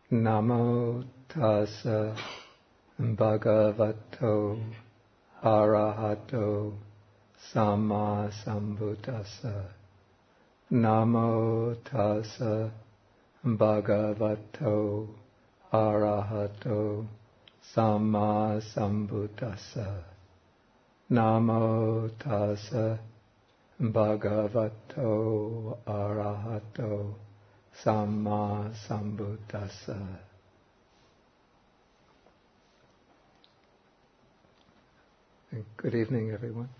Namo tassa bhagavato arahato samma sambuddhassa. Namo tassa bhagavato arahato samma sambuddhassa. Namo tassa bhagavato arahato samma sambuddhassa. Good evening, everyone.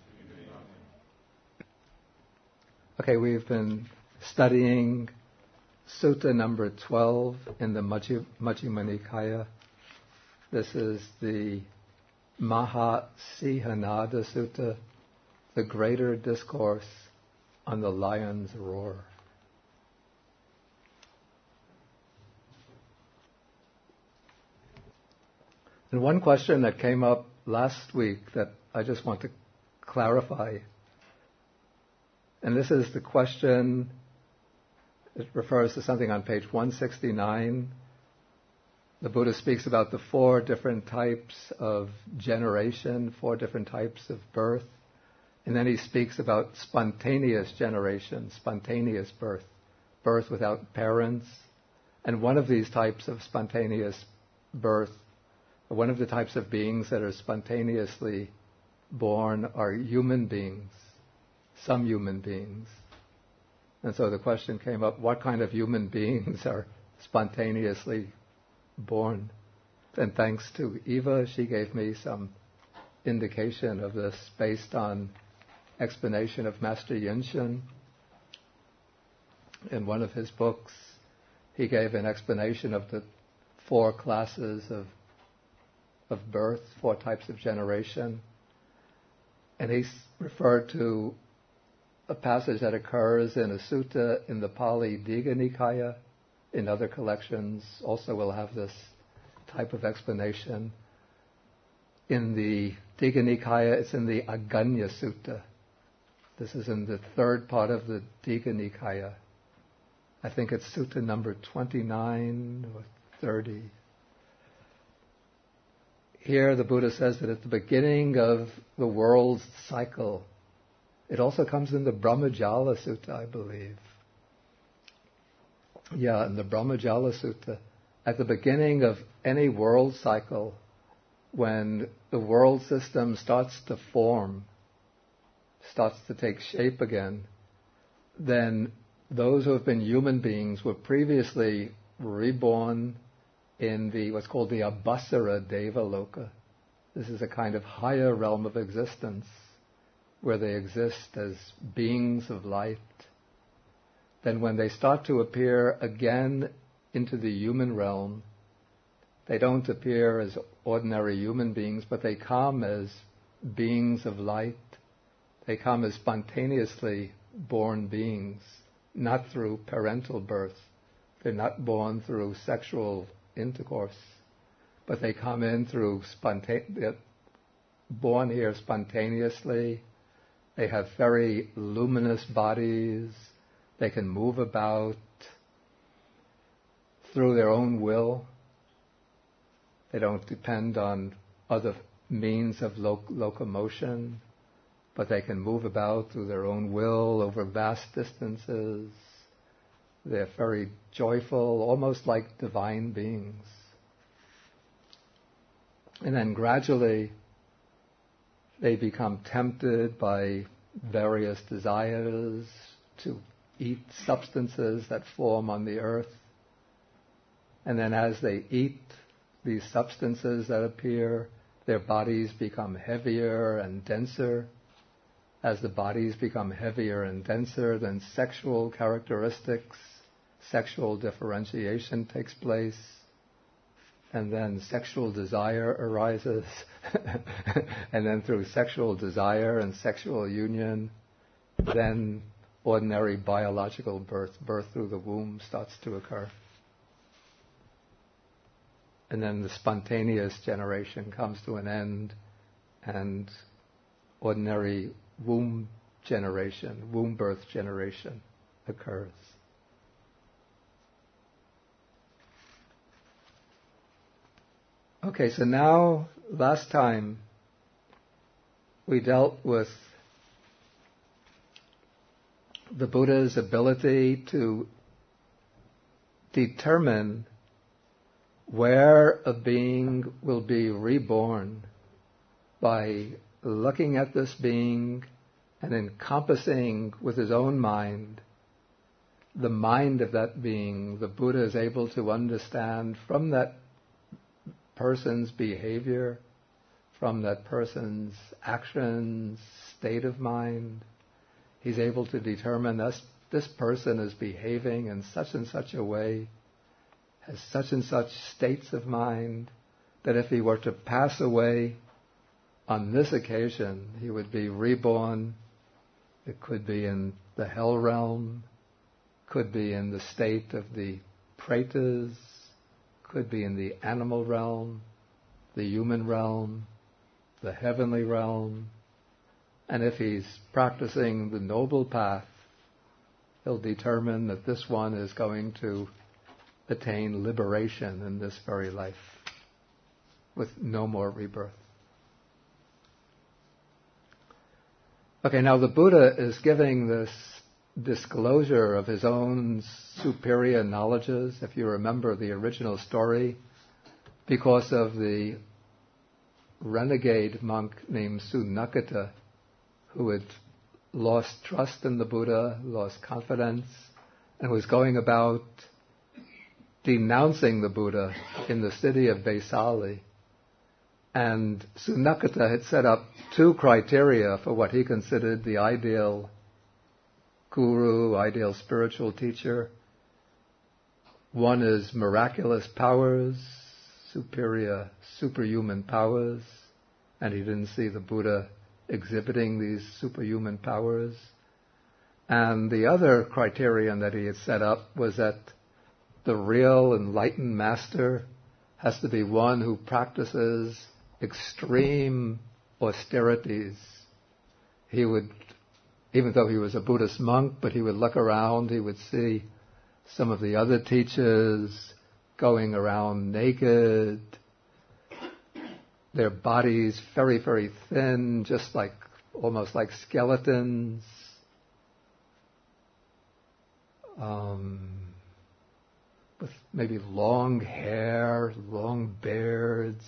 Okay, we've been studying Sutta number 12 in the Majjhima Nikaya. This is the Mahasihanada Sutta, the greater discourse on the lion's roar. And one question that came up last week that I just want to clarify, and this is the question, it refers to something on page 169. The Buddha speaks about the 4 different types of generation, 4 different types of birth, and then he speaks about spontaneous generation, spontaneous birth, birth without parents. And one of these types of spontaneous birth, one of the types of beings that are spontaneously born are human beings, some human beings. And so the question came up, what kind of human beings are spontaneously born? And thanks to Eva, she gave me some indication of this based on explanation of Master Yinchen. In one of his books, he gave an explanation of the 4 classes of birth, 4 types of generation. And he referred to a passage that occurs in a sutta in the Pali Digha Nikaya. In other collections also will have this type of explanation. In the Digha Nikaya, it's in the Aganya Sutta. This is in the 3rd part of the Digha Nikaya. I think it's sutta number 29 or 30. Here the Buddha says that at the beginning of the world's cycle, it also comes in the Brahmajala Sutta, I believe. Yeah, in the Brahmajala Sutta, at the beginning of any world cycle, when the world system starts to form, starts to take shape again, then those who have been human beings were previously reborn in the what's called the Abhasara Devaloka. This is a kind of higher realm of existence where they exist as beings of light. Then when they start to appear again into the human realm, they don't appear as ordinary human beings, but they come as beings of light. They come as spontaneously born beings, not through parental birth. They're not born through sexual intercourse, but they come in through they're born here spontaneously. They have very luminous bodies. They can move about through their own will. They don't depend on other means of locomotion, but they can move about through their own will over vast distances. They're very joyful, almost like divine beings. And then gradually they become tempted by various desires to eat substances that form on the earth. And then as they eat these substances that appear, their bodies become heavier and denser. As the bodies become heavier and denser, then sexual characteristics, sexual differentiation takes place, and then sexual desire arises. And then through sexual desire and sexual union, then ordinary biological birth through the womb starts to occur. And then the spontaneous generation comes to an end, and ordinary womb birth generation occurs. Okay, so now, last time, we dealt with the Buddha's ability to determine where a being will be reborn by looking at this being and encompassing with his own mind the mind of that being. The Buddha is able to understand from that person's behavior, from that person's actions, state of mind. He's able to determine this person is behaving in such and such a way, has such and such states of mind, that if he were to pass away on this occasion, he would be reborn. It could be in the hell realm, could be in the state of the pretas, could be in the animal realm, the human realm, the heavenly realm. And if he's practicing the noble path, he'll determine that this one is going to attain liberation in this very life with no more rebirth. Okay, now the Buddha is giving this disclosure of his own superior knowledges, if you remember the original story, because of the renegade monk named Sunakata, who had lost trust in the Buddha, lost confidence, and was going about denouncing the Buddha in the city of Vesali. And Sunakata had set up 2 criteria for what he considered the ideal guru, ideal spiritual teacher. One is miraculous powers, superhuman powers, and he didn't see the Buddha exhibiting these superhuman powers. And the other criterion that he had set up was that the real enlightened master has to be one who practices extreme austerities. He would, even though he was a Buddhist monk, but he would look around, he would see some of the other teachers going around naked, their bodies very, very thin, just like, almost like skeletons. With maybe long hair, long beards,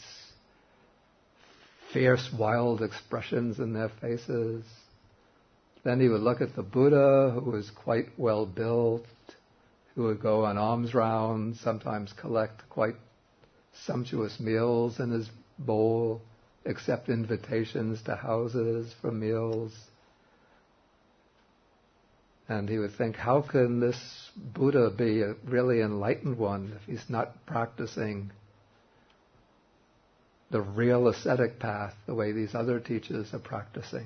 fierce, wild expressions in their faces. Then he would look at the Buddha, who was quite well built, who would go on alms rounds, sometimes collect quite sumptuous meals in his bowl, accept invitations to houses for meals. And he would think, how can this Buddha be a really enlightened one if he's not practicing the real ascetic path the way these other teachers are practicing?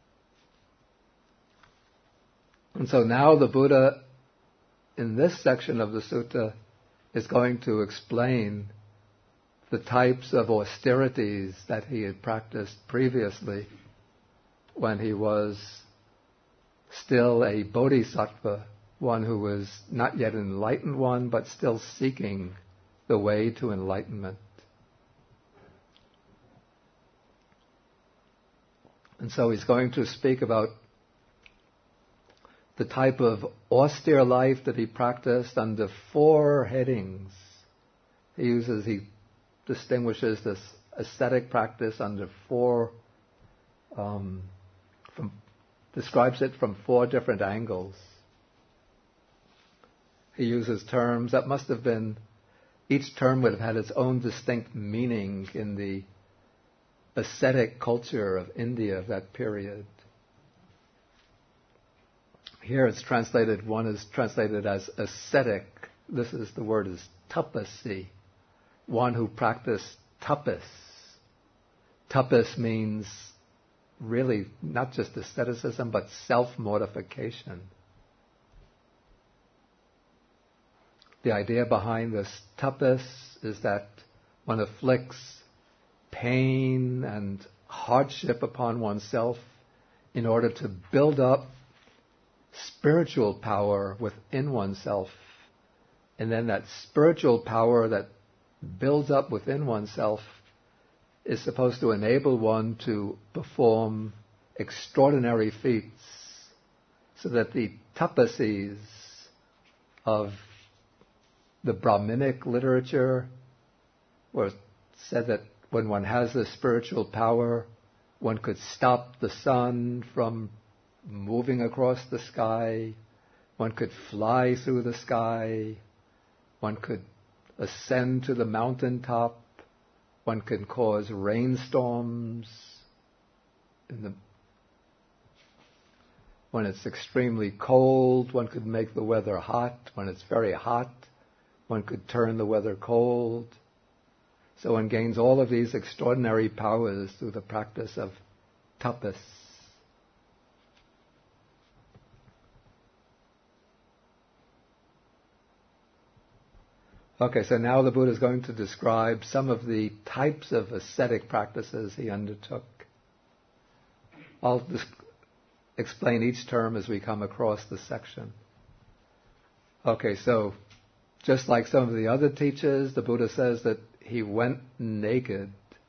And so now the Buddha, in this section of the sutta, is going to explain the types of austerities that he had practiced previously when he was still a bodhisattva, one who was not yet an enlightened one, but still seeking the way to enlightenment. And so he's going to speak about the type of austere life that he practiced under 4 headings. He distinguishes this ascetic practice under 4, describes it from 4 different angles. He uses terms that must have been, each term would have had its own distinct meaning in the ascetic culture of India of that period. Here it's translated, one is translated as ascetic. The word is tapasi, one who practiced tapas. Tapas means really not just asceticism, but self-mortification. The idea behind this tapas is that one afflicts pain and hardship upon oneself in order to build up spiritual power within oneself. And then that spiritual power that builds up within oneself is supposed to enable one to perform extraordinary feats, so that the tapasis of the Brahminic literature were said that when one has this spiritual power, one could stop the sun from moving across the sky, one could fly through the sky, one could ascend to the mountaintop, one can cause rainstorms when it's extremely cold, one could make the weather hot. When it's very hot, one could turn the weather cold. So one gains all of these extraordinary powers through the practice of tapas. Okay, so now the Buddha is going to describe some of the types of ascetic practices he undertook. I'll explain each term as we come across the section. Okay, so just like some of the other teachers, the Buddha says that he went naked.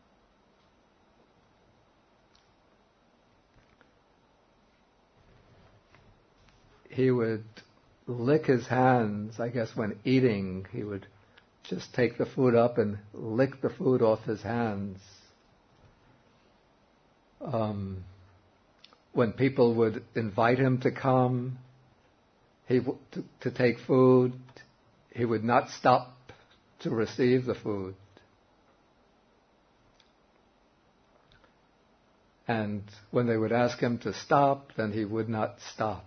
He would lick his hands, I guess when eating, he would just take the food up and lick the food off his hands. When people would invite him to come, to take food, he would not stop to receive the food. And when they would ask him to stop, then he would not stop.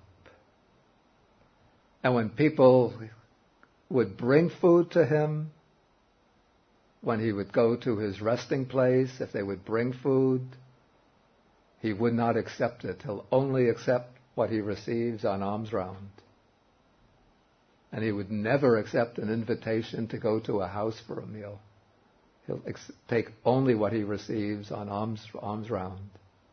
And when people would bring food to him, when he would go to his resting place, if they would bring food, he would not accept it. He'll only accept what he receives on alms round. And he would never accept an invitation to go to a house for a meal. He'll take only what he receives on alms round.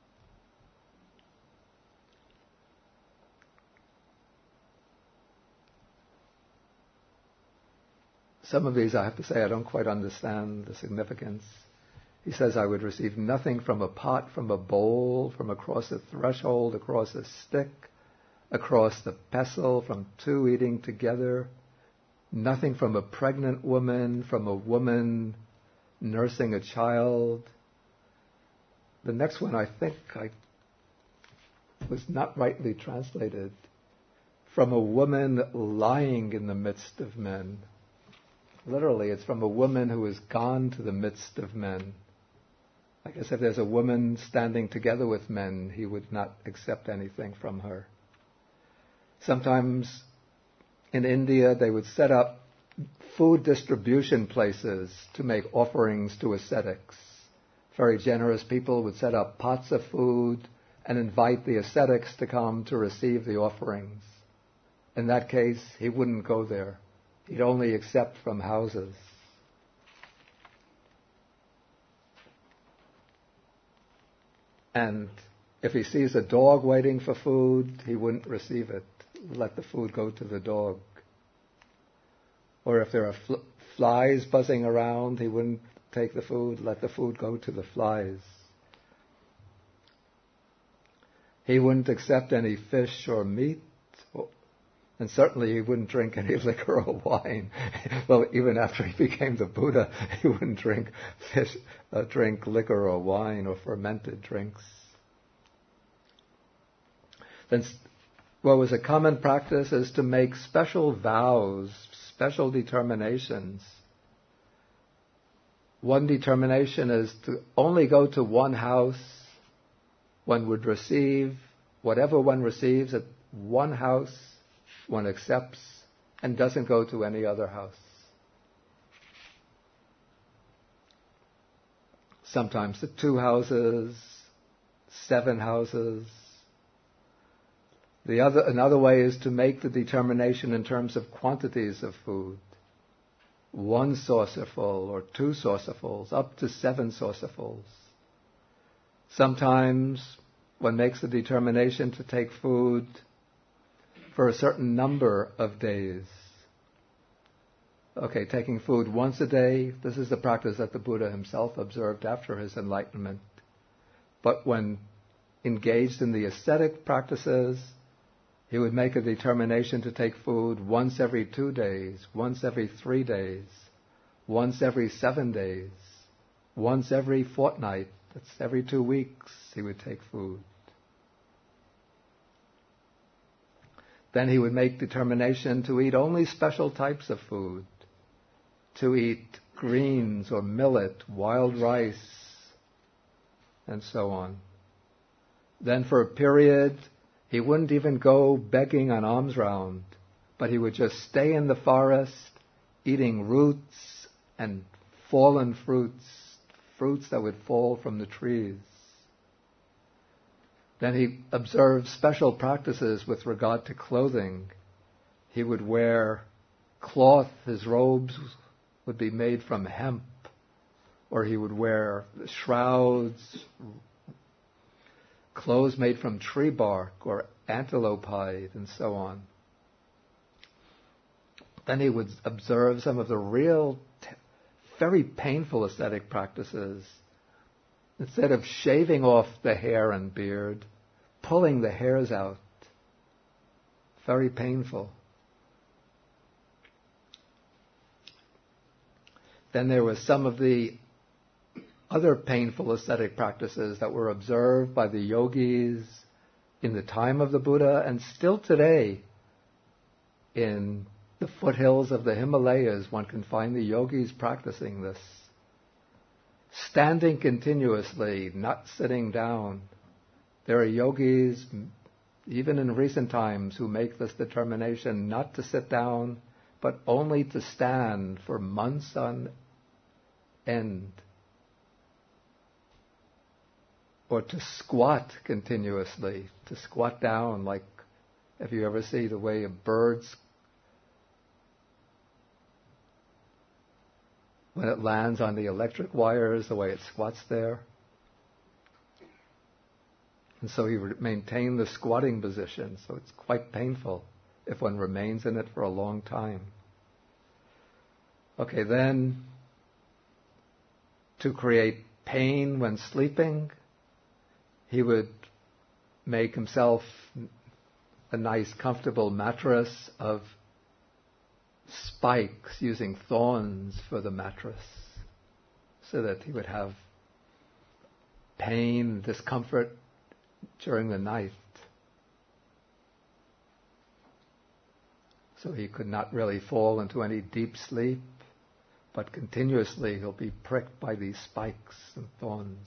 Some of these, I have to say, I don't quite understand the significance. He says, I would receive nothing from a pot, from a bowl, from across a threshold, across a stick, across the pestle, from two eating together, nothing from a pregnant woman, from a woman nursing a child. The next one, I think, was not rightly translated. From a woman lying in the midst of men. Literally, it's from a woman who has gone to the midst of men. I guess if there's a woman standing together with men, he would not accept anything from her. Sometimes in India, they would set up food distribution places to make offerings to ascetics. Very generous people would set up pots of food and invite the ascetics to come to receive the offerings. In that case, he wouldn't go there. He'd only accept from houses. And if he sees a dog waiting for food, he wouldn't receive it. Let the food go to the dog. Or if there are flies buzzing around, he wouldn't take the food. Let the food go to the flies. He wouldn't accept any fish or meat. And certainly he wouldn't drink any liquor or wine. Well, even after he became the Buddha, he wouldn't drink liquor or wine or fermented drinks. Then what was a common practice is to make special vows, special determinations. One determination is to only go to one house. One would receive whatever one receives at one house. One accepts and doesn't go to any other house. Sometimes to 2 houses, 7 houses. Another way is to make the determination in terms of quantities of food. 1 saucerful or 2 saucerfuls, up to 7 saucerfuls. Sometimes one makes the determination to take food for a certain number of days. Okay, taking food once a day, this is the practice that the Buddha himself observed after his enlightenment. But when engaged in the ascetic practices, he would make a determination to take food once every 2 days, once every 3 days, once every 7 days, once every fortnight. That's every 2 weeks he would take food. Then he would make determination to eat only special types of food, to eat greens or millet, wild rice, and so on. Then for a period, he wouldn't even go begging on alms round, but he would just stay in the forest, eating roots and fallen fruits, fruits that would fall from the trees. Then he observed special practices with regard to clothing. He would wear cloth, his robes would be made from hemp, or he would wear shrouds, clothes made from tree bark or antelope hide, and so on. Then he would observe some of the real, very painful ascetic practices. Instead of shaving off the hair and beard, pulling the hairs out. Very painful. Then there were some of the other painful ascetic practices that were observed by the yogis in the time of the Buddha and still today in the foothills of the Himalayas. One can find the yogis practicing this. Standing continuously, not sitting down. There are yogis, even in recent times, who make this determination not to sit down, but only to stand for months on end. Or to squat continuously, to squat down, like if you ever see the way a bird's, when it lands on the electric wires, the way it squats there. And so he would maintain the squatting position, so it's quite painful if one remains in it for a long time. Okay, then to create pain when sleeping, he would make himself a nice, comfortable mattress of spikes, using thorns for the mattress, so that he would have pain, discomfort during the night. So he could not really fall into any deep sleep, but continuously he'll be pricked by these spikes and thorns.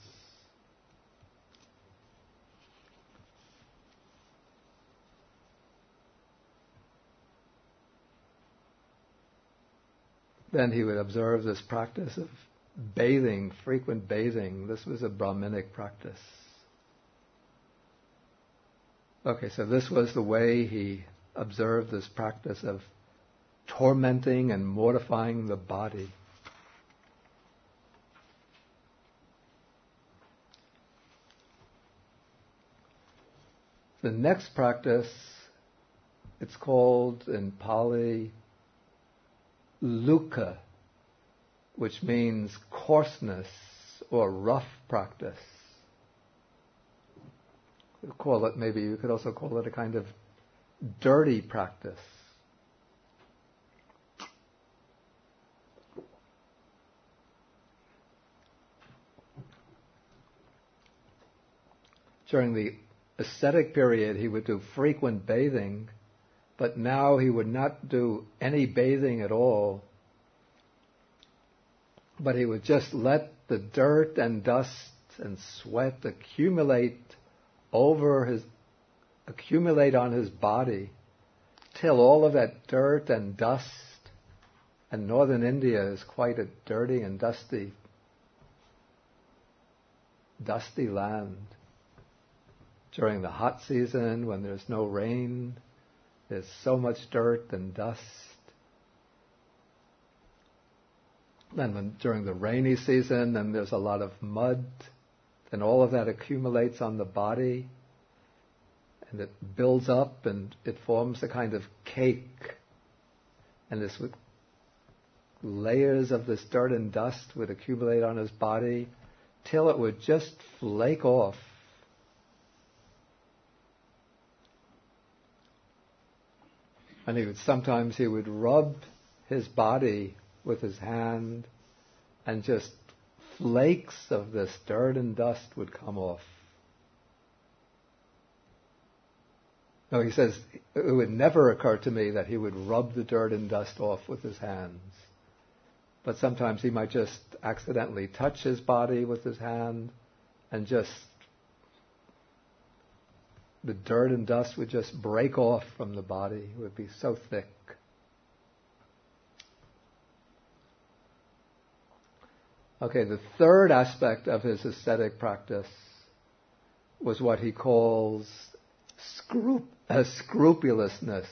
Then he would observe this practice of bathing, frequent bathing. This was a Brahminic practice. Okay, so this was the way he observed this practice of tormenting and mortifying the body. The next practice, it's called in Pali Luka, which means coarseness or rough practice. Call it, maybe you could also call it a kind of dirty practice. During the ascetic period, he would do frequent bathing, but now he would not do any bathing at all, but he would just let the dirt and dust and sweat accumulate on his body till all of that dirt and dust, and northern India is quite a dirty and dusty land. During the hot season, when there's no rain, there's so much dirt and dust. Then during the rainy season, then there's a lot of mud, and all of that accumulates on the body, and it builds up and it forms a kind of cake. And this would layers of this dirt and dust would accumulate on his body till it would just flake off. And sometimes he would rub his body with his hand, and just flakes of this dirt and dust would come off. No, he says, it would never occur to me that he would rub the dirt and dust off with his hands. But sometimes he might just accidentally touch his body with his hand, and just the dirt and dust would just break off from the body. It would be so thick. Okay, the third aspect of his ascetic practice was what he calls scrupulousness.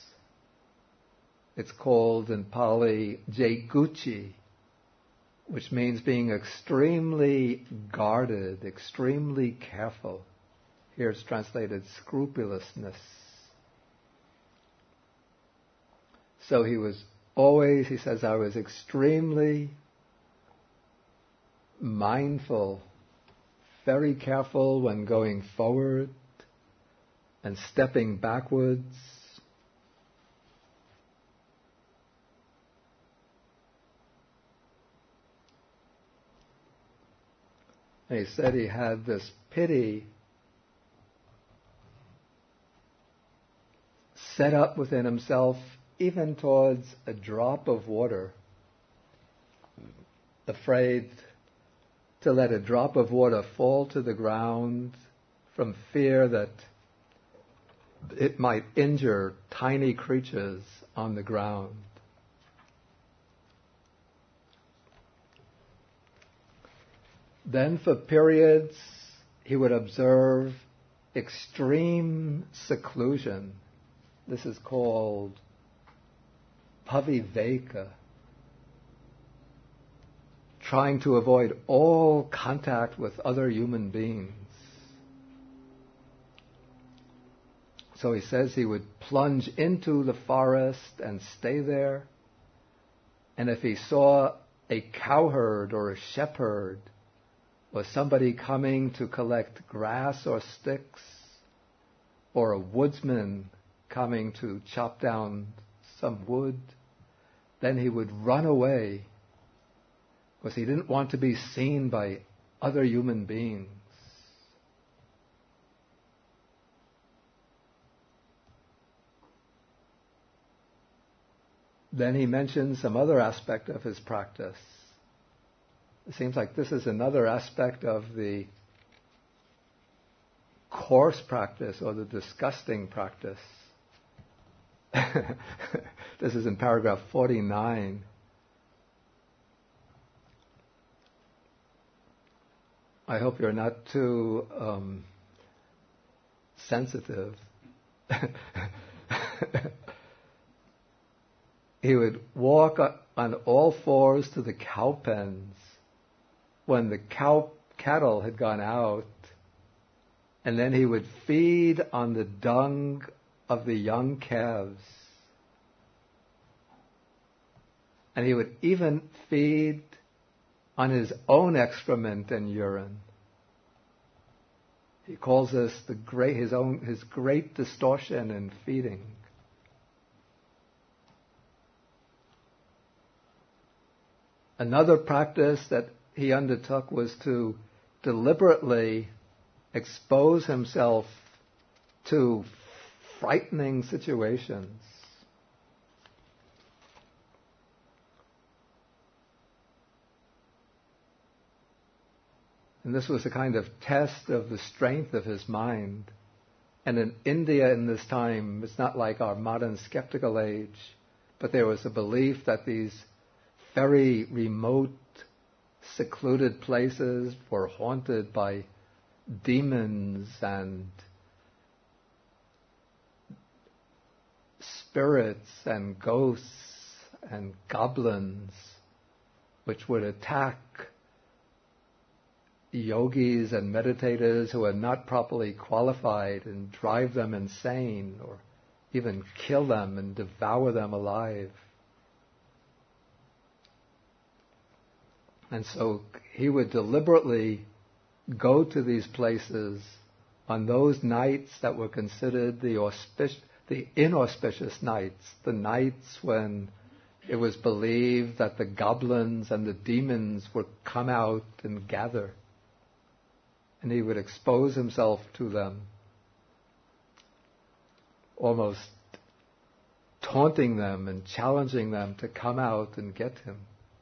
It's called in Pali Jaiguchi, which means being extremely guarded, extremely careful. Here it's translated scrupulousness. So he says, I was extremely mindful, very careful when going forward and stepping backwards. And he said he had this pity set up within himself, even towards a drop of water, afraid to let a drop of water fall to the ground from fear that it might injure tiny creatures on the ground. Then for periods he would observe extreme seclusion. This is called paviveka, trying to avoid all contact with other human beings. So he says he would plunge into the forest and stay there. And if he saw a cowherd or a shepherd or somebody coming to collect grass or sticks, or a woodsman coming to chop down some wood, then he would run away, because he didn't want to be seen by other human beings. Then he mentions some other aspect of his practice. It seems like this is another aspect of the coarse practice or the disgusting practice. This is in paragraph 49. I hope you're not too sensitive. He would walk on all fours to the cow pens when the cattle had gone out, and then he would feed on the dung of the young calves. And he would even feed on his own excrement and urine. He calls this his great distortion in feeding. Another practice that he undertook was to deliberately expose himself to frightening situations. And this was a kind of test of the strength of his mind. And in India in this time, it's not like our modern skeptical age, but there was a belief that these very remote, secluded places were haunted by demons and spirits and ghosts and goblins, which would attack yogis and meditators who are not properly qualified and drive them insane, or even kill them and devour them alive. And so he would deliberately go to these places on those nights that were considered the inauspicious nights, the nights when it was believed that the goblins and the demons would come out and gather. And he would expose himself to them, almost taunting them and challenging them to come out and get him.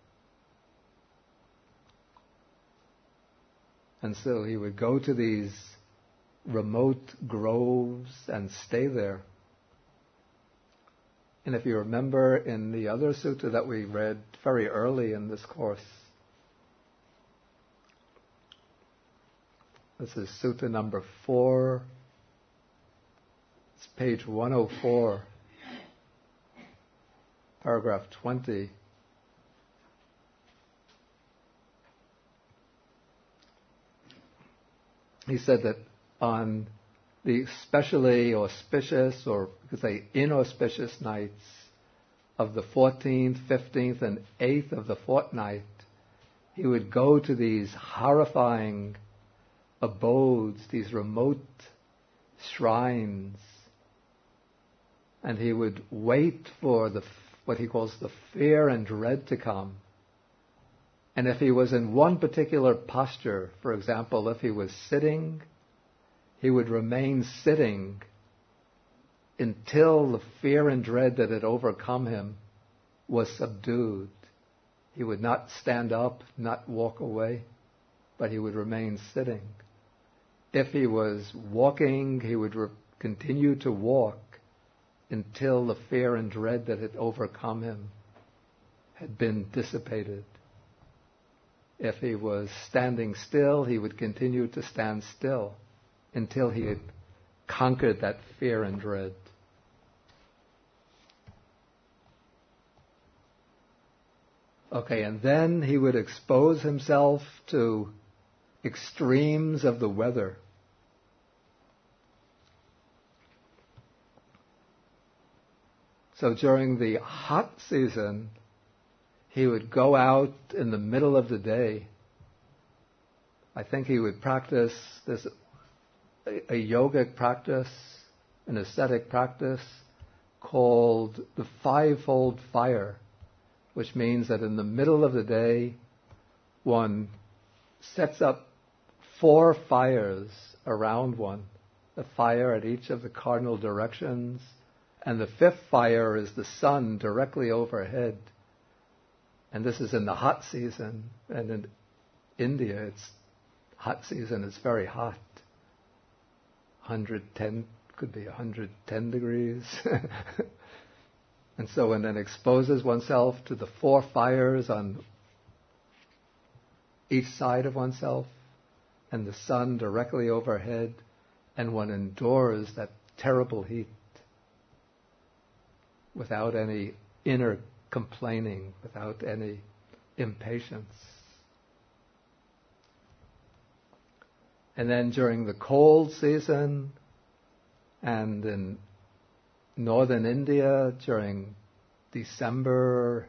And so he would go to these remote groves and stay there. And if you remember in the other sutta that we read very early in this course, this is sutta number 4, it's page 104, paragraph 20. He said that on the especially auspicious, or you could say inauspicious nights of the 14th, 15th, and 8th of the fortnight, he would go to these horrifying abodes, these remote shrines, and he would wait for what he calls the fear and dread to come. And if he was in one particular posture, for example, if he was sitting, he would remain sitting until the fear and dread that had overcome him was subdued. He would not stand up, not walk away, but he would remain sitting. If he was walking, he would continue to walk until the fear and dread that had overcome him had been dissipated. If he was standing still, he would continue to stand still until he had conquered that fear and dread. Okay, and then he would expose himself to extremes of the weather. So during the hot season, he would go out in the middle of the day. I think he would practice this, a yogic practice, an ascetic practice called the fivefold fire, which means that in the middle of the day, one sets up 4 fires around one, a fire at each of the cardinal directions, and the 5th fire is the sun directly overhead. And this is in the hot season, and in India, it's hot season, it's very hot. 110, could be 110 degrees. And so one then exposes oneself to the 4 fires on each side of oneself, and the sun directly overhead, and one endures that terrible heat without any inner complaining, without any impatience. And then during the cold season, and in northern India during December,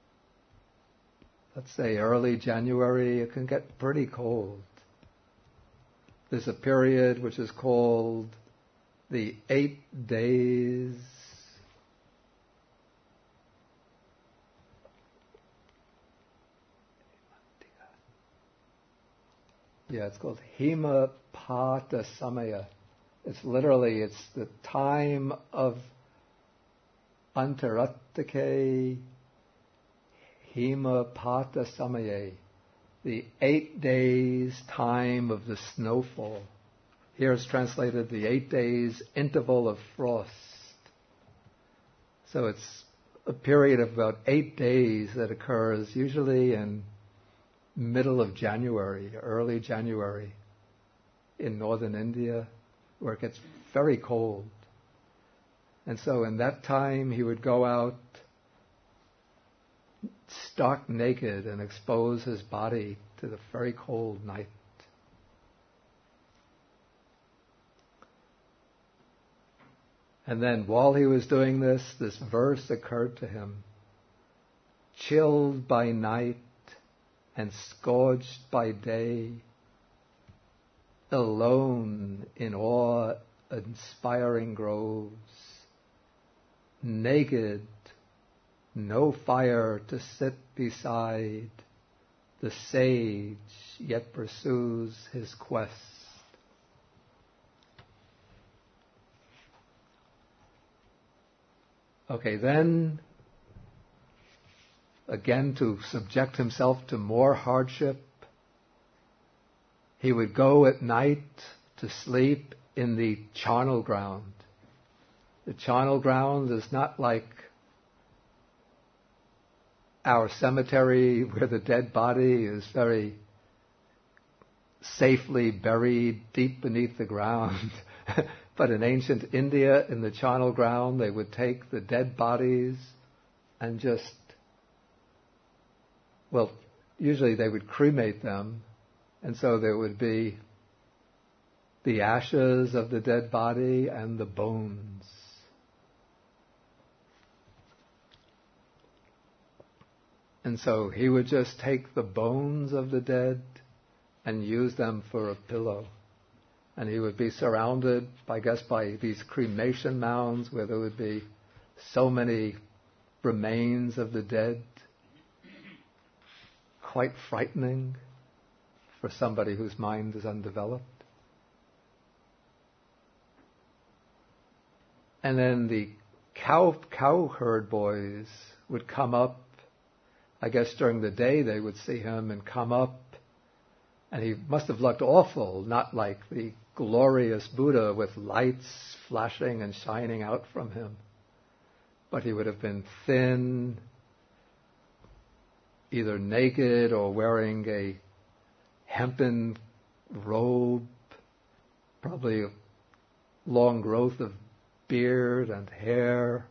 let's say early January, it can get pretty cold. There's a period which is called the 8 days. Yeah, it's called Himapata Samaya. It's the time of Antaratake Himapata Samaya, the 8 days time of the snowfall. Here it's translated the 8 days interval of frost. So it's a period of about 8 days that occurs usually in middle of January, early January in northern India, where it gets very cold. And so in that time he would go out stark naked and expose his body to the very cold night. And then while he was doing this verse occurred to him. Chilled by night, and scourged by day, alone in awe-inspiring groves, naked, no fire to sit beside, the sage yet pursues his quest. Okay, then, again, to subject himself to more hardship, he would go at night to sleep in the charnel ground. The charnel ground is not like our cemetery where the dead body is very safely buried deep beneath the ground. But in ancient India, in the charnel ground, they would take the dead bodies and just, well, usually they would cremate them, and so there would be the ashes of the dead body and the bones. And so he would just take the bones of the dead and use them for a pillow. And he would be surrounded, I guess, by these cremation mounds where there would be so many remains of the dead. Quite frightening for somebody whose mind is undeveloped. And then the cow herd boys would come up. I guess during the day they would see him and come up, and he must have looked awful, not like the glorious Buddha with lights flashing and shining out from him. But he would have been thin, either naked or wearing a hempen robe, probably a long growth of beard and hair.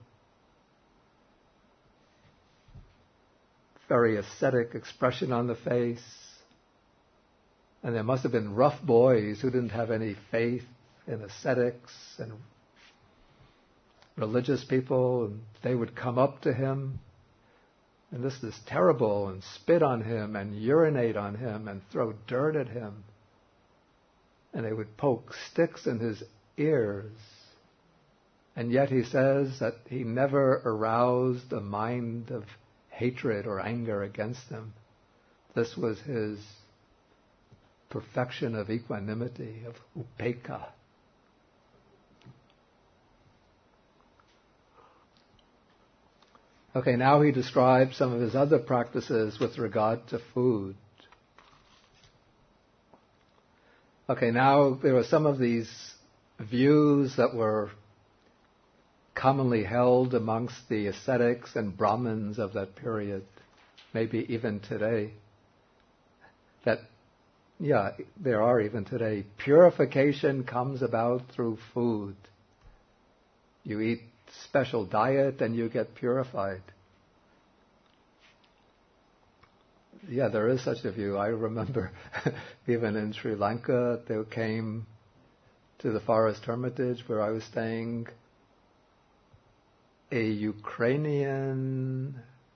Very ascetic expression on the face. And there must have been rough boys who didn't have any faith in ascetics and religious people, and they would come up to him, and this is terrible, and spit on him and urinate on him and throw dirt at him. And they would poke sticks in his ears. And yet he says that he never aroused a mind of hatred or anger against them. This was his perfection of equanimity, of upekkha. Okay, now he describes some of his other practices with regard to food. Okay, now there are some of these views that were commonly held amongst the ascetics and Brahmins of that period, maybe even today, that, yeah, there are even today. Purification comes about through food. You eat special diet and you get purified. Yeah, there is such a view. I remember even in Sri Lanka, they came to the forest hermitage where I was staying, a Ukrainian,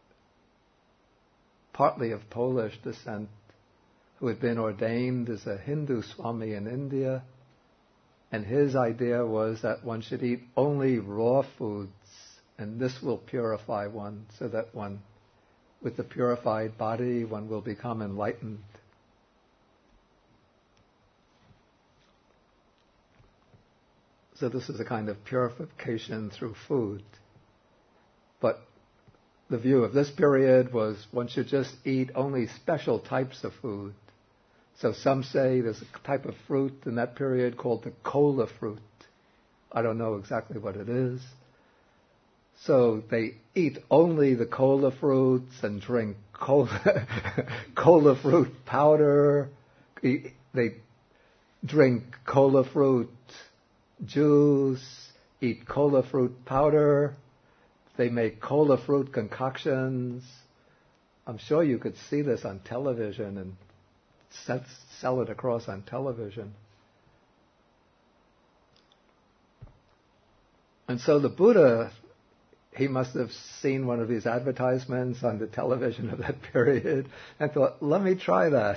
partly of Polish descent, who had been ordained as a Hindu Swami in India, and his idea was that one should eat only raw foods, and this will purify one, so that one, with the purified body, one will become enlightened. So this is a kind of purification through food. But the view of this period was one should just eat only special types of food. So some say there's a type of fruit in that period called the kola fruit. I don't know exactly what it is. So they eat only the kola fruits and drink kola fruit powder. They drink kola fruit juice, eat kola fruit powder. They make kola fruit concoctions. I'm sure you could see this on television and sell it across on television. And so the Buddha, he must have seen one of these advertisements on the television of that period and thought, let me try that.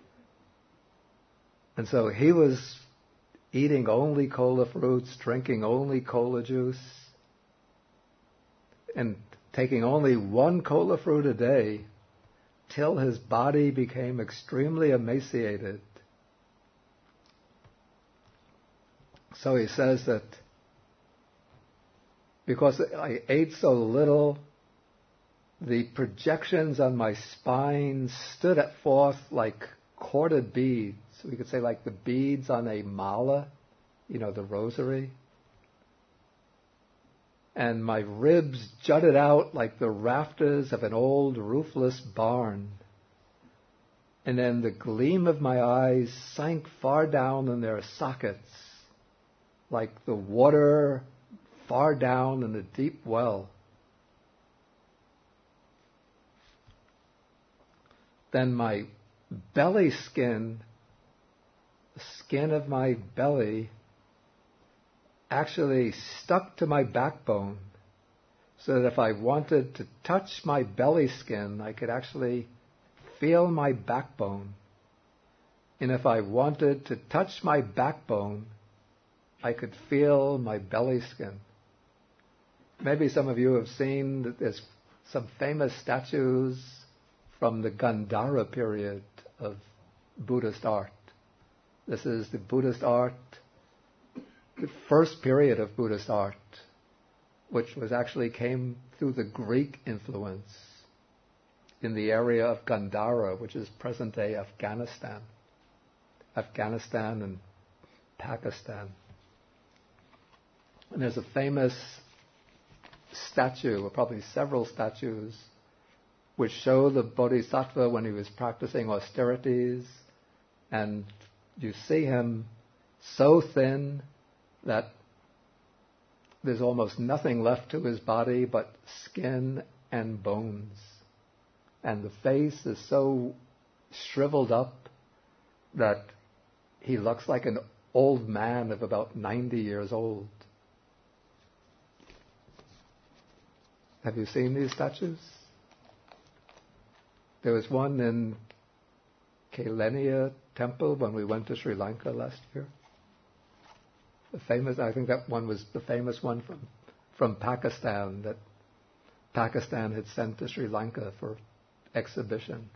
And so he was eating only cola fruits, drinking only cola juice, and taking only one cola fruit a day till his body became extremely emaciated. So he says that because I ate so little, the projections on my spine stood forth like corded beads. We could say like the beads on a mala, the rosary. And my ribs jutted out like the rafters of an old roofless barn. And then the gleam of my eyes sank far down in their sockets, like the water far down in a deep well. Then my belly skin, the skin of my belly, actually stuck to my backbone, so that if I wanted to touch my belly skin, I could actually feel my backbone. And if I wanted to touch my backbone, I could feel my belly skin. Maybe some of you have seen that there's some famous statues from the Gandhara period of Buddhist art. This is the Buddhist art, the first period of Buddhist art, which was actually came through the Greek influence in the area of Gandhara, which is present-day Afghanistan and Pakistan. And there's a famous statue, or probably several statues, which show the Bodhisattva when he was practicing austerities, and you see him so thin that there's almost nothing left to his body but skin and bones. And the face is so shriveled up that he looks like an old man of about 90 years old. Have you seen these statues? There was one in Kailania Temple when we went to Sri Lanka last year. I think that one was the famous one from Pakistan, that Pakistan had sent to Sri Lanka for exhibition.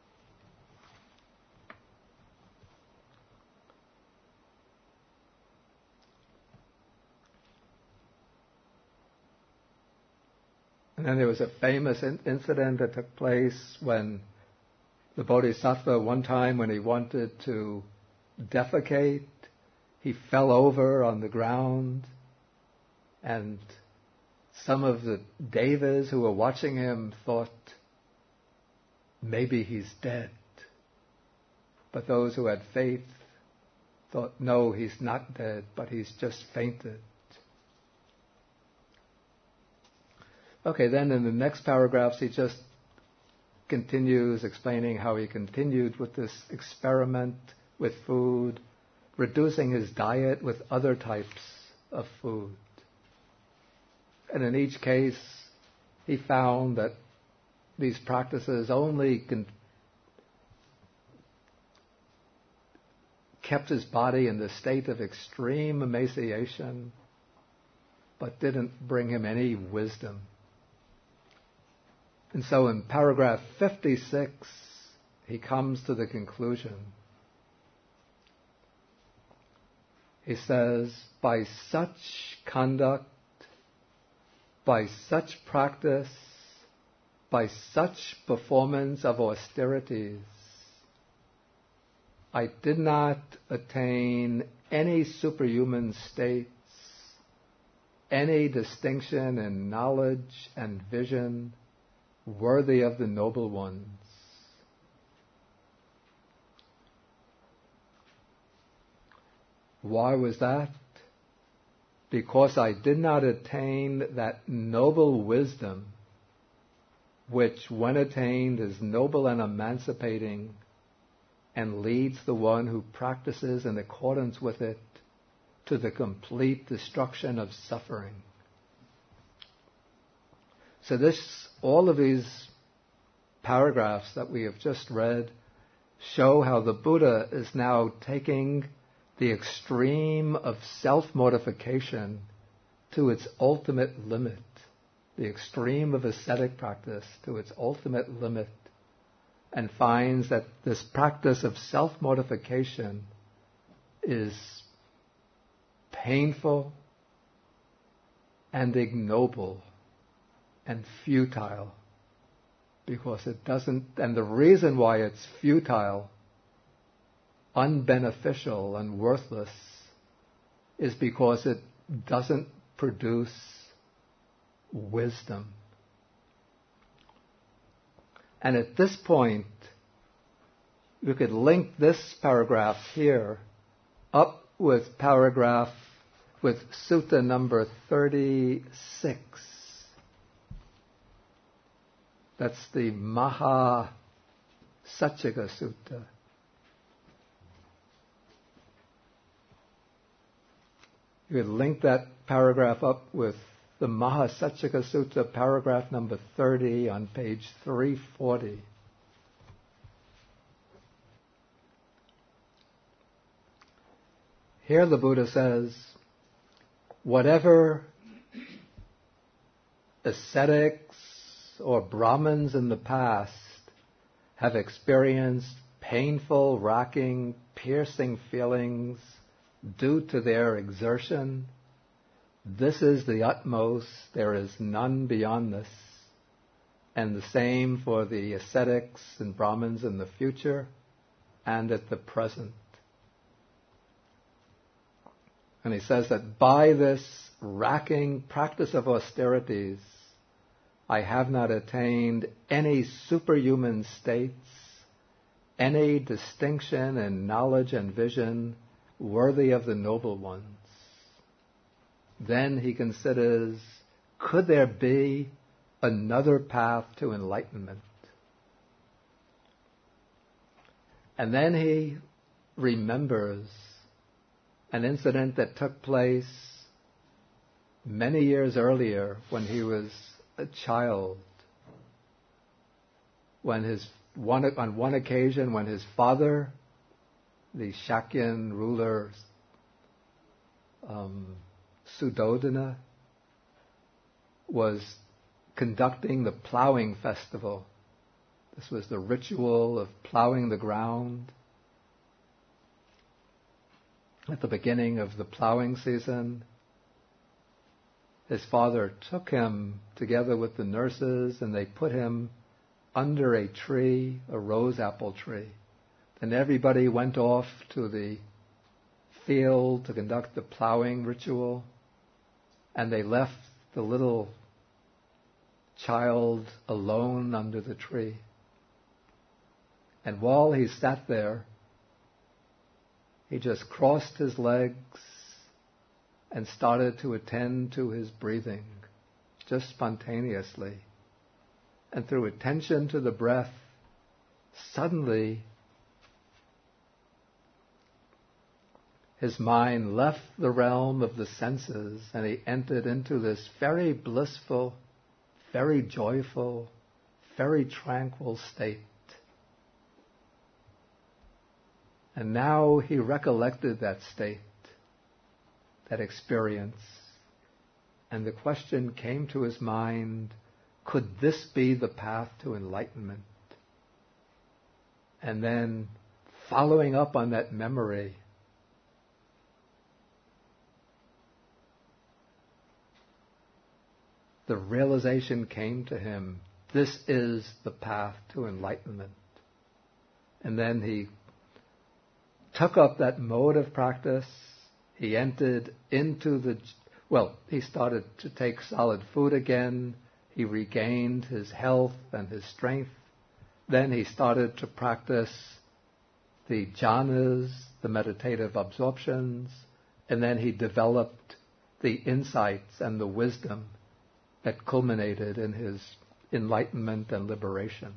And then there was a famous incident that took place when the Bodhisattva, one time when he wanted to defecate, he fell over on the ground, and some of the devas who were watching him thought maybe he's dead. But those who had faith thought, no, he's not dead, but he's just fainted. Okay, then in the next paragraphs he just continues explaining how he continued with this experiment with food, reducing his diet with other types of food. And in each case, he found that these practices only kept his body in the state of extreme emaciation, but didn't bring him any wisdom. And so in paragraph 56, he comes to the conclusion. He says, by such conduct, by such practice, by such performance of austerities, I did not attain any superhuman states, any distinction in knowledge and vision worthy of the noble ones. Why was that? Because I did not attain that noble wisdom which, when attained, is noble and emancipating and leads the one who practices in accordance with it to the complete destruction of suffering. So all of these paragraphs that we have just read show how the Buddha is now taking the extreme of self-mortification to its ultimate limit, the extreme of ascetic practice to its ultimate limit, and finds that this practice of self-mortification is painful and ignoble and futile, because it doesn't, and the reason why it's futile, unbeneficial, and worthless is because it doesn't produce wisdom. And at this point, you could link this paragraph here up with sutta number 36. That's the Maha Saccaka Sutta. You could link that paragraph up with the Maha Saccaka Sutta, paragraph number 30 on page 340. Here the Buddha says, whatever ascetics or Brahmins in the past have experienced painful, racking, piercing feelings due to their exertion, this is the utmost, there is none beyond this. And the same for the ascetics and Brahmins in the future and at the present. And he says that by this racking practice of austerities, I have not attained any superhuman states, any distinction in knowledge and vision worthy of the noble ones. Then he considers, could there be another path to enlightenment? And then he remembers an incident that took place many years earlier when he was a child, when on one occasion when his father, the Shakyan ruler Suddhodana, was conducting the plowing festival. This was the ritual of plowing the ground at the beginning of the plowing season. His father took him together with the nurses and they put him under a tree, a rose apple tree. Then everybody went off to the field to conduct the plowing ritual, and they left the little child alone under the tree. And while he sat there, he just crossed his legs and started to attend to his breathing, just spontaneously. And through attention to the breath, suddenly his mind left the realm of the senses and he entered into this very blissful, very joyful, very tranquil state. And now he recollected that state, that experience, and the question came to his mind, could this be the path to enlightenment? And then, following up on that memory, the realization came to him, this is the path to enlightenment. And then he took up that mode of practice. He entered into he started to take solid food again. He regained his health and his strength. Then he started to practice the jhanas, the meditative absorptions, and then he developed the insights and the wisdom that culminated in his enlightenment and liberation.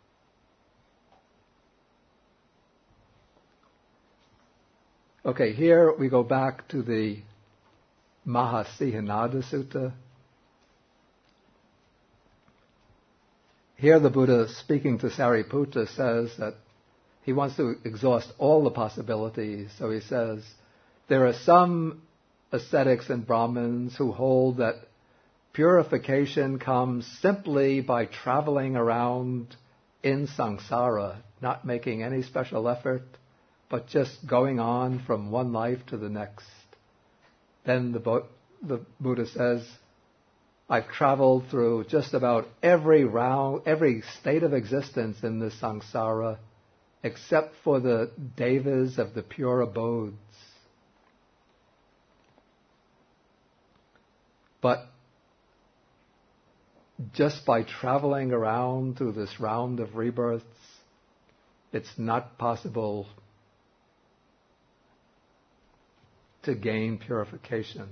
Okay, here we go back to the Mahasihanada Sutta. here the Buddha, speaking to Sariputta, says that he wants to exhaust all the possibilities. So he says, there are some ascetics and Brahmins who hold that purification comes simply by traveling around in samsara, not making any special effort, but just going on from one life to the next. Then the Buddha says, I've traveled through just about every state of existence in this samsara, except for the devas of the pure abodes. But just by traveling around through this round of rebirths, it's not possible to gain purification.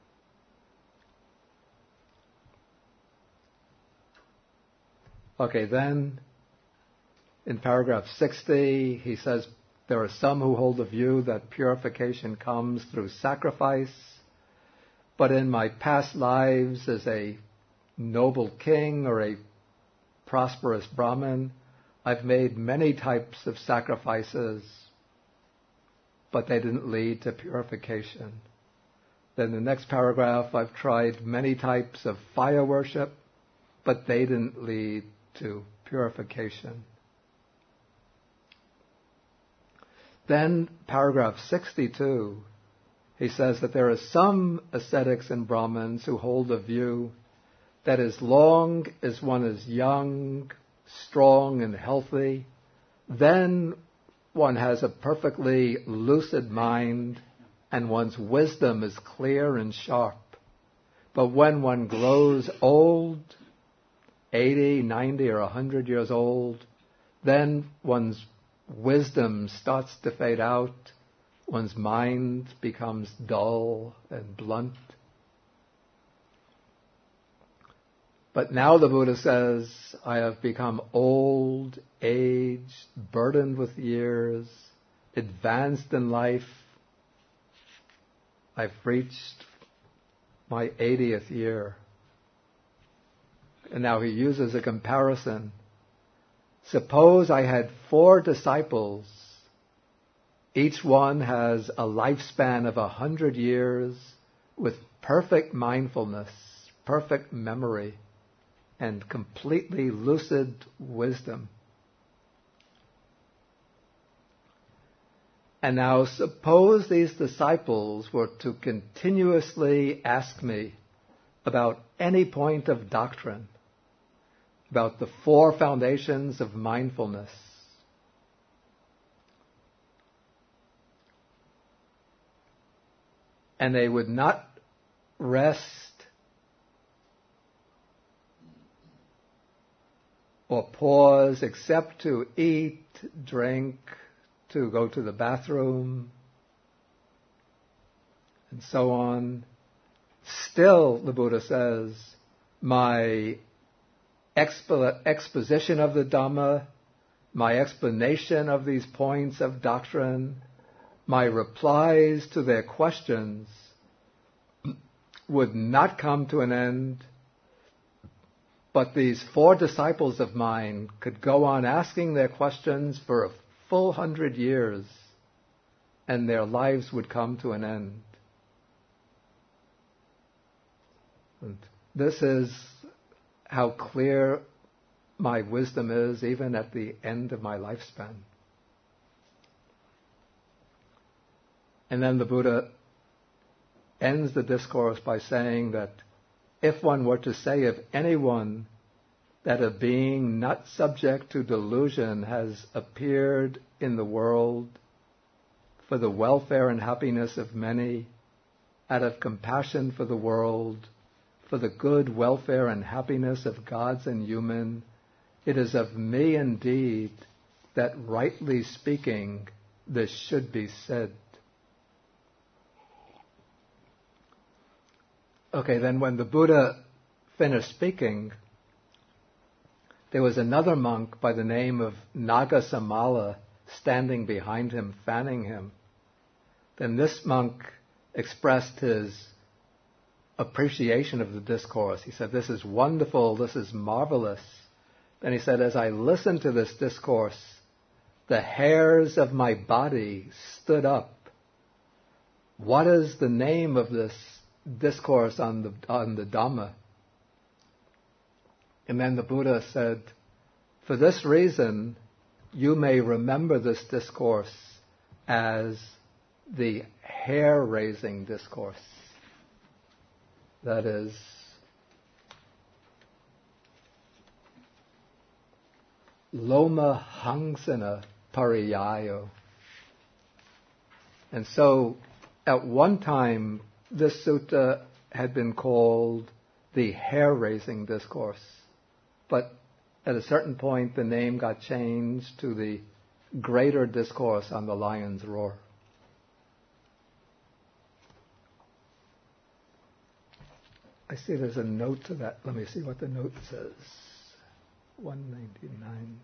Okay, then in paragraph 60, he says, there are some who hold the view that purification comes through sacrifice, but in my past lives as a noble king or a prosperous Brahmin, I've made many types of sacrifices, but they didn't lead to purification. Then the next paragraph, I've tried many types of fire worship, but they didn't lead to purification. Then paragraph 62, he says that there are some ascetics and Brahmins who hold the view that as long as one is young, strong, and healthy, then one has a perfectly lucid mind and one's wisdom is clear and sharp. But when one grows old, 80, 90, or 100 years old, then one's wisdom starts to fade out, one's mind becomes dull and blunt. But now the Buddha says, I have become old, aged, burdened with years, advanced in life. I've reached my 80th year. And now he uses a comparison. Suppose I had 4 disciples. Each one has a lifespan of 100 years with perfect mindfulness, perfect memory, and completely lucid wisdom. And now suppose these disciples were to continuously ask me about any point of doctrine, about the 4 foundations of mindfulness. And they would not rest or pause except to eat, drink, to go to the bathroom, and so on. Still, the Buddha says, my exposition of the Dhamma, my explanation of these points of doctrine, my replies to their questions would not come to an end, but these 4 disciples of mine could go on asking their questions for a full 100 years, and their lives would come to an end. And this is how clear my wisdom is, even at the end of my lifespan. And then the Buddha ends the discourse by saying that if one were to say of anyone that a being not subject to delusion has appeared in the world for the welfare and happiness of many, out of compassion for the world, for the good welfare and happiness of gods and human, it is of me indeed that, rightly speaking, this should be said. Okay, then when the Buddha finished speaking, there was another monk by the name of Nagasamala standing behind him, fanning him. Then this monk expressed his appreciation of the discourse. He said, "This is wonderful, this is marvelous. And he said, as I listened to this discourse, the hairs of my body stood up. What is the name of this discourse on the Dhamma? And then the Buddha said, for this reason, you may remember this discourse as the hair-raising discourse. That is, Loma Hangsana Pariyayo. And so, at one time, this sutta had been called the hair-raising discourse. But at a certain point, the name got changed to the greater discourse on the lion's roar. I see there's a note to that. Let me see what the note says. 199.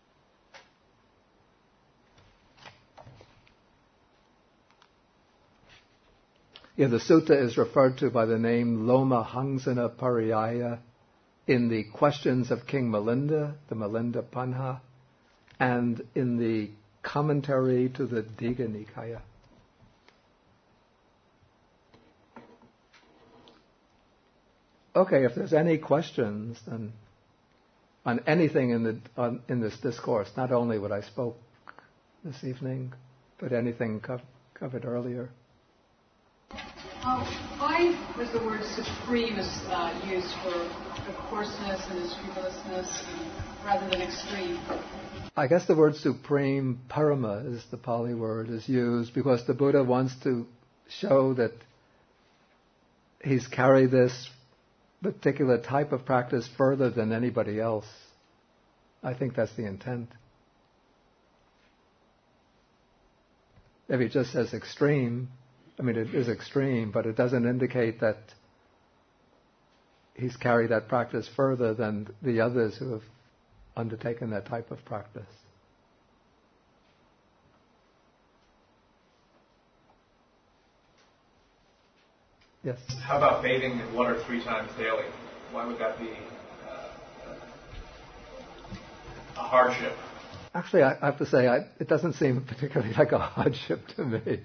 Yeah, the sutta is referred to by the name Loma Hangsana Pariyaya in the Questions of King Milinda, the Milinda Panha, and in the commentary to the Digha Nikaya. Okay, if there's any questions then on anything in this discourse, not only what I spoke this evening, but anything covered earlier. Why was the word supreme used for the coarseness and the scrupulousness rather than extreme? I guess the word supreme, parama is the Pali word, is used because the Buddha wants to show that he's carried this particular type of practice further than anybody else. I think that's the intent. If he just says extreme, I mean, it is extreme, but it doesn't indicate that he's carried that practice further than the others who have undertaken that type of practice. Yes? How about bathing 1 or 3 times daily? Why would that be a hardship? Actually, I have to say, it doesn't seem particularly like a hardship to me.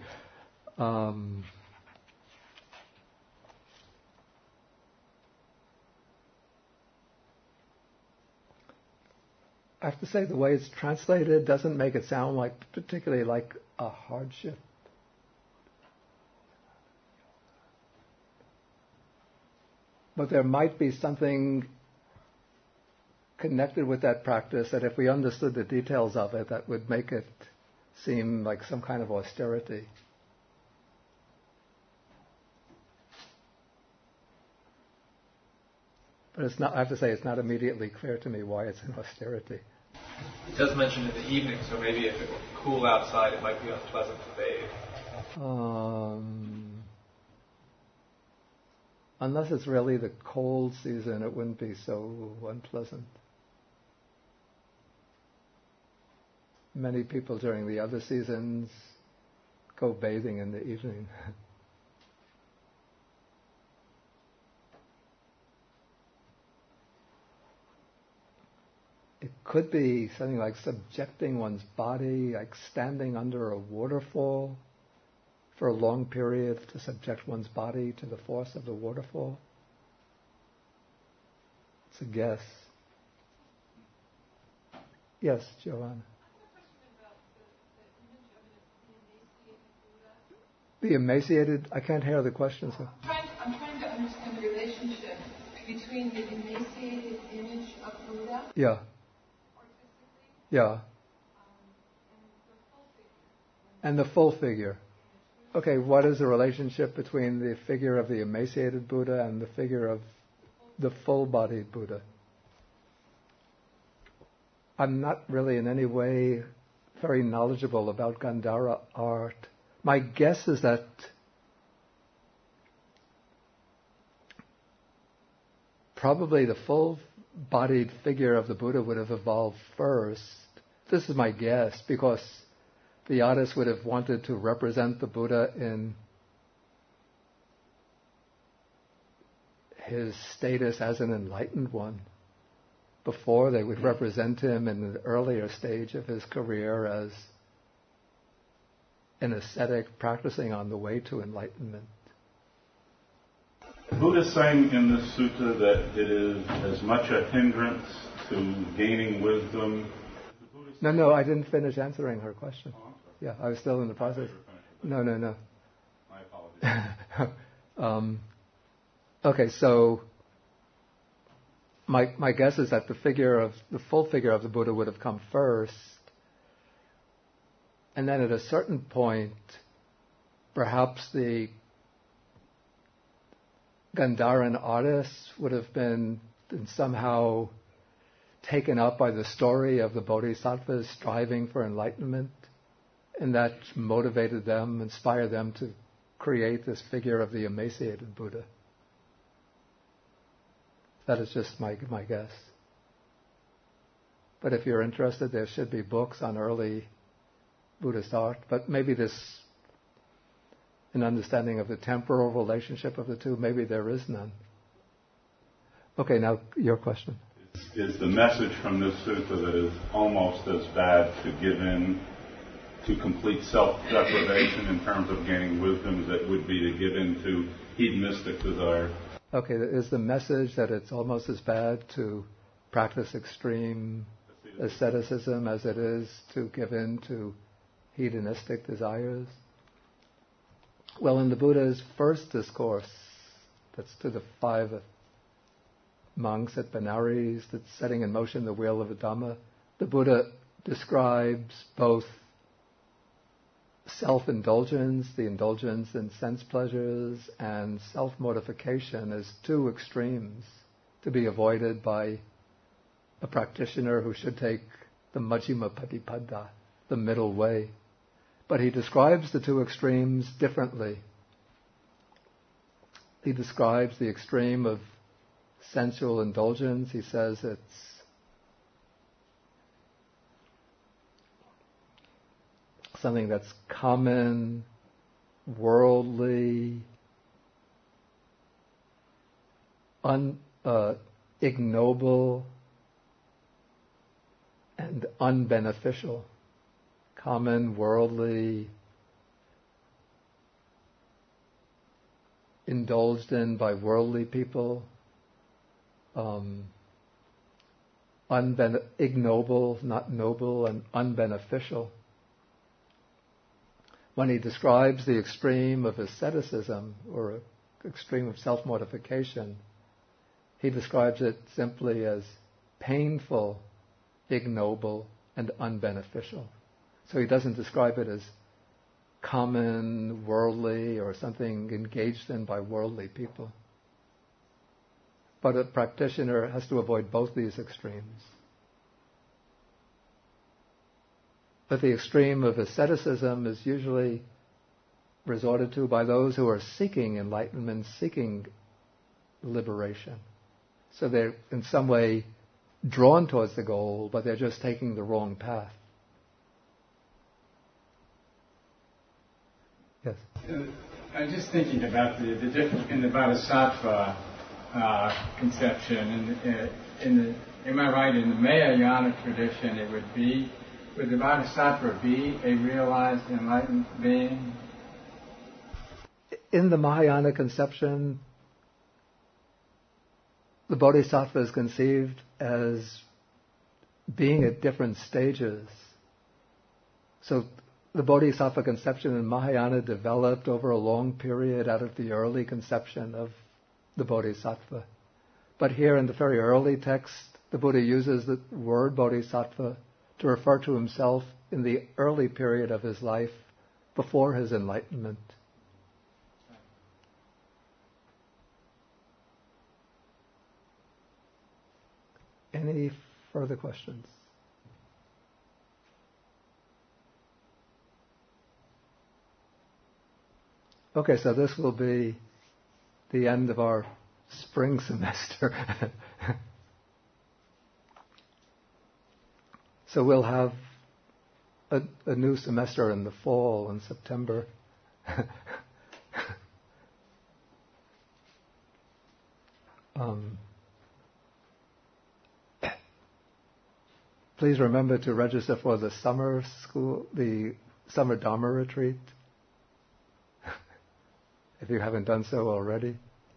I have to say the way it's translated doesn't make it sound like particularly like a hardship. But there might be something connected with that practice that if we understood the details of it, that would make it seem like some kind of austerity. But it's not, I have to say, it's not immediately clear to me why it's an austerity. It does mention in the evening, so maybe if it were cool outside, it might be unpleasant to bathe. Unless it's really the cold season, it wouldn't be so unpleasant. Many people during the other seasons go bathing in the evening. It could be something like subjecting one's body, like standing under a waterfall for a long period to subject one's body to the force of the waterfall. It's a guess. Yes, Joanna. The emaciated, I can't hear the question. So. I'm trying to understand the relationship between the emaciated image of Buddha. Yeah. Yeah. And the full figure. Okay, what is the relationship between the figure of the emaciated Buddha and the figure of the full-bodied Buddha? I'm not really in any way very knowledgeable about Gandhara art. My guess is that probably the full-bodied figure of the Buddha would have evolved first. This is my guess, because the artist would have wanted to represent the Buddha in his status as an enlightened one. before. They would represent him in the earlier stage of his career as an ascetic practicing on the way to enlightenment. The Buddha is saying in this sutta that it is as much a hindrance to gaining wisdom. No, I didn't finish answering her question. Oh, I'm sorry. Yeah, I was still in the process. No. My apologies. Okay, so my guess is that the full figure of the Buddha would have come first, and then at a certain point, perhaps the Gandharan artists would have been somehow taken up by the story of the bodhisattvas striving for enlightenment, and that motivated them, inspired them to create this figure of the emaciated Buddha. That is just my guess. But if you're interested, there should be books on early Buddhist art, but maybe an understanding of the temporal relationship of the two, maybe there is none. Okay, now your question. Is the message from this sutta that is almost as bad to give in to complete self-deprivation in terms of gaining wisdom as it would be to give in to hedonistic desire? Okay, is the message that it's almost as bad to practice extreme asceticism as it is to give in to hedonistic desires? Well, in the Buddha's first discourse, that's to the 5 monks at Benares, that's setting in motion the wheel of the Dhamma, the Buddha describes both self-indulgence, the indulgence in sense pleasures, and self-mortification as two extremes to be avoided by a practitioner who should take the Majjhima Patipada, the middle way. But he describes the two extremes differently. He describes the extreme of sensual indulgence. He says it's something that's common, worldly, ignoble, and unbeneficial. Common, worldly, indulged in by worldly people, ignoble, not noble, and unbeneficial. When he describes the extreme of asceticism or extreme of self-mortification, he describes it simply as painful, ignoble, and unbeneficial. So he doesn't describe it as common, worldly, or something engaged in by worldly people. But a practitioner has to avoid both these extremes. But the extreme of asceticism is usually resorted to by those who are seeking enlightenment, seeking liberation. So they're in some way drawn towards the goal, but they're just taking the wrong path. Yes? I was just thinking about the difference in the Bodhisattva conception. Am I right, in the Mahayana tradition would the Bodhisattva be a realized enlightened being? In the Mahayana conception, the Bodhisattva is conceived as being at different stages. So the Bodhisattva conception in Mahayana developed over a long period out of the early conception of the Bodhisattva. But here in the very early text, the Buddha uses the word Bodhisattva to refer to himself in the early period of his life before his enlightenment. Any further questions? Okay, so this will be the end of our spring semester. So we'll have a new semester in the fall, in September. Please remember to register for the summer school, the summer Dharma retreat, if you haven't done so already.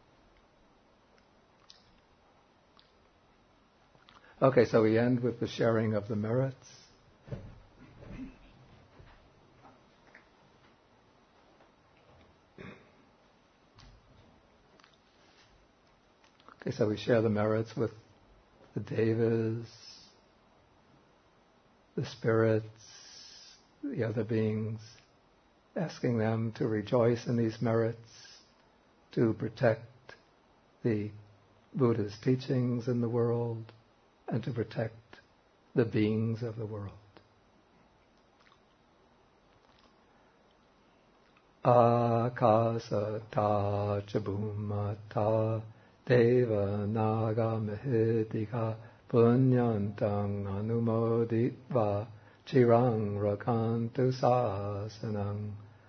Okay, so we end with the sharing of the merits. Okay, so we share the merits with the devas, the spirits, the other beings, asking them to rejoice in these merits, to protect the Buddha's teachings in the world, and to protect the beings of the world. Akasata chabhumata deva naga mahidika punyantang anumoditva chirang rakantu sasanang.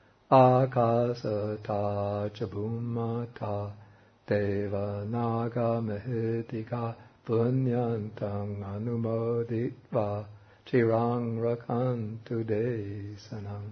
Akasata chabhumata deva naga mahidika punyantang anumoditva chirang rakantu desanam.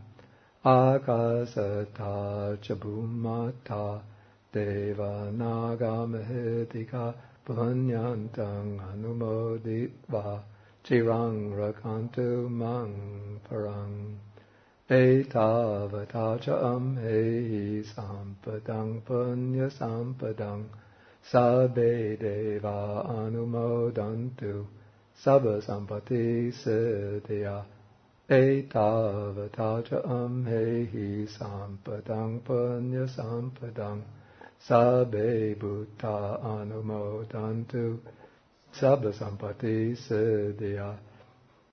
Akasata chabhumata deva naga mahidika punyantang anumoditva chirang rakantu mang parang. Etavata cha amhe sampadang punya sampadang sabbe deva anumodantu sabba sampati siddhya. Etavata cha amhe sampadang punya sampadang sabbe bhutta anumodantu sabba sampati siddhya.